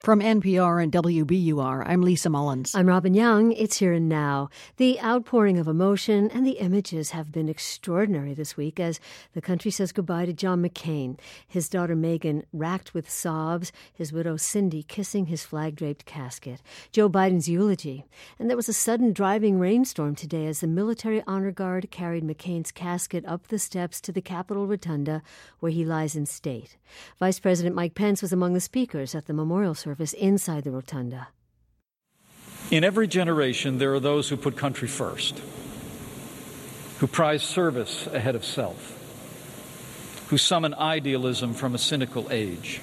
From NPR and WBUR, I'm Lisa Mullins. I'm Robin Young. It's Here and Now. The outpouring of emotion and the images have been extraordinary this week as the country says goodbye to John McCain. His daughter Meghan racked with sobs, his widow Cindy kissing his flag-draped casket, Joe Biden's eulogy. And there was a sudden driving rainstorm today as the military honor guard carried McCain's casket up the steps to the Capitol Rotunda where he lies in state. Vice President Mike Pence was among the speakers at the memorial service inside the rotunda. In every generation, there are those who put country first, who prize service ahead of self, who summon idealism from a cynical age.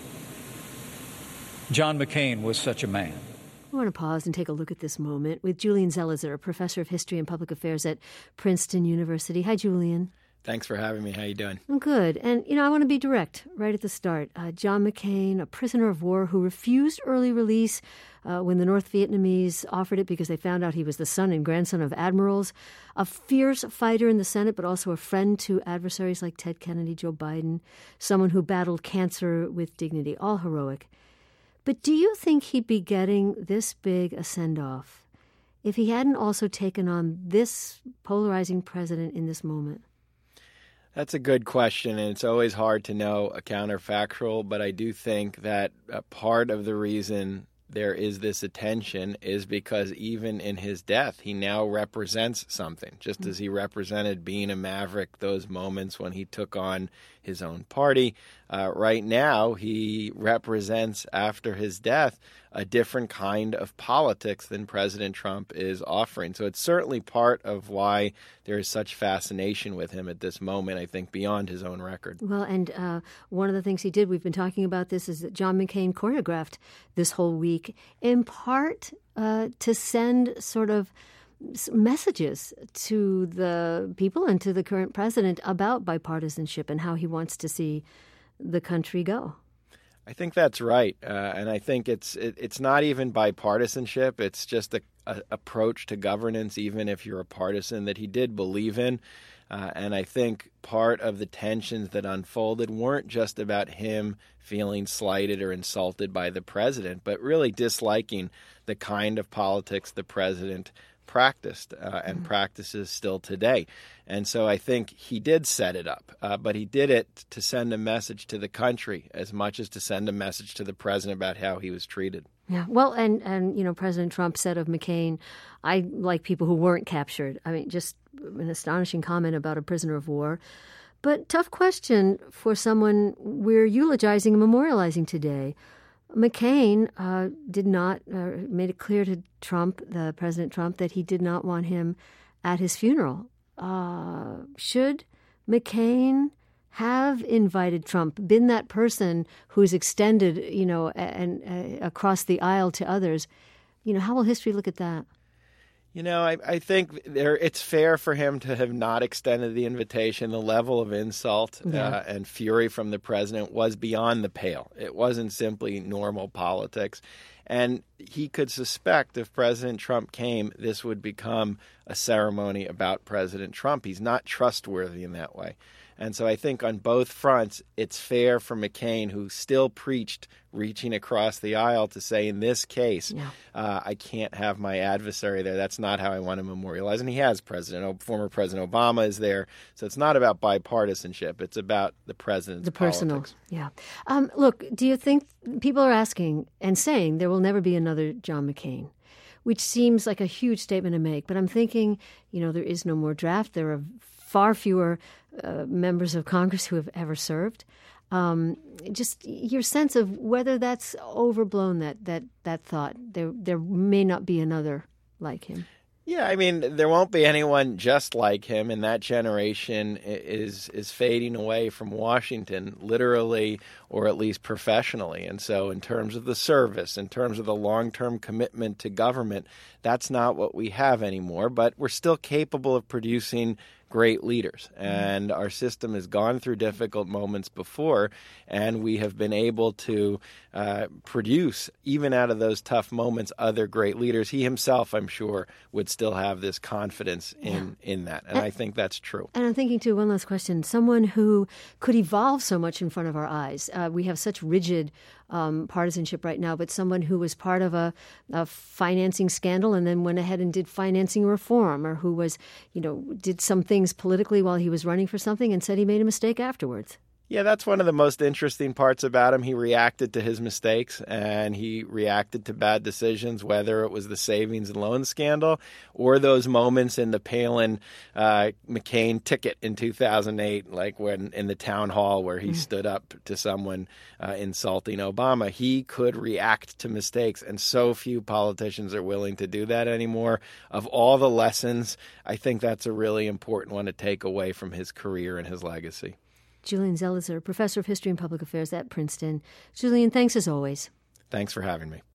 John McCain was such a man. I want to pause and take a look at this moment with Julian Zelizer, professor of history and public affairs at Princeton University. Hi, Julian. Thanks for having me. How you doing? I'm good. And, I want to be direct right at the start. John McCain, a prisoner of war who refused early release when the North Vietnamese offered it because they found out he was the son and grandson of admirals, a fierce fighter in the Senate, but also a friend to adversaries like Ted Kennedy, Joe Biden, someone who battled cancer with dignity, all heroic. But do you think he'd be getting this big a send-off if he hadn't also taken on this polarizing president in this moment? That's a good question, and it's always hard to know a counterfactual, but I do think that part of the reason there is this attention is because even in his death, he now represents something, just as he represented being a maverick those moments when he took on his own party. Right now, he represents, after his death, a different kind of politics than President Trump is offering. So it's certainly part of why there is such fascination with him at this moment, I think, beyond his own record. Well, and one of the things he did, we've been talking about this, is that John McCain choreographed this whole week, in part to send sort of messages to the people and to the current president about bipartisanship and how he wants to see the country go. I think that's right, and I think it's not even bipartisanship. It's just a approach to governance, even if you're a partisan, that he did believe in. And I think part of the tensions that unfolded weren't just about him feeling slighted or insulted by the president, but really disliking the kind of politics the president practiced and practices still today. And so I think he did set it up, but he did it to send a message to the country as much as to send a message to the president about how he was treated. Yeah, well, and President Trump said of McCain, I like people who weren't captured. I mean, just an astonishing comment about a prisoner of war. But tough question for someone we're eulogizing and memorializing today. McCain did not made it clear to Trump, the President Trump, that he did not want him at his funeral. Should McCain have invited Trump, been that person who's extended, and across the aisle to others? How will history look at that? I think it's fair for him to have not extended the invitation. The level of insult and fury from the president was beyond the pale. It wasn't simply normal politics. And he could suspect if President Trump came, this would become a ceremony about President Trump. He's not trustworthy in that way. And so I think on both fronts, it's fair for McCain, who still preached reaching across the aisle, to say, in this case, I can't have my adversary there. That's not how I want to memorialize. And he has former President Obama is there. So it's not about bipartisanship. It's about the president's politics. Yeah. Look, do you think people are asking and saying there will never be another John McCain, which seems like a huge statement to make. But I'm thinking, there is no more draft. There are far fewer members of Congress who have ever served. Just your sense of whether that's overblown, that thought. There may not be another like him. Yeah, I mean, there won't be anyone just like him, and that generation is fading away from Washington, literally or at least professionally. And so in terms of the service, in terms of the long-term commitment to government, that's not what we have anymore. But we're still capable of producing great leaders. And our system has gone through difficult moments before, and we have been able to produce, even out of those tough moments, other great leaders. He himself, I'm sure, would still have this confidence in that. And I think that's true. And I'm thinking, too, one last question. Someone who could evolve so much in front of our eyes. we have such rigid partisanship right now, but someone who was part of a financing scandal and then went ahead and did financing reform, or who was, did some things politically while he was running for something and said he made a mistake afterwards. Yeah, that's one of the most interesting parts about him. He reacted to his mistakes, and he reacted to bad decisions, whether it was the savings and loan scandal or those moments in the Palin-McCain ticket in 2008, like when in the town hall where he stood up to someone insulting Obama. He could react to mistakes, and so few politicians are willing to do that anymore. Of all the lessons, I think that's a really important one to take away from his career and his legacy. Julian Zelizer, professor of history and public affairs at Princeton. Julian, thanks as always. Thanks for having me.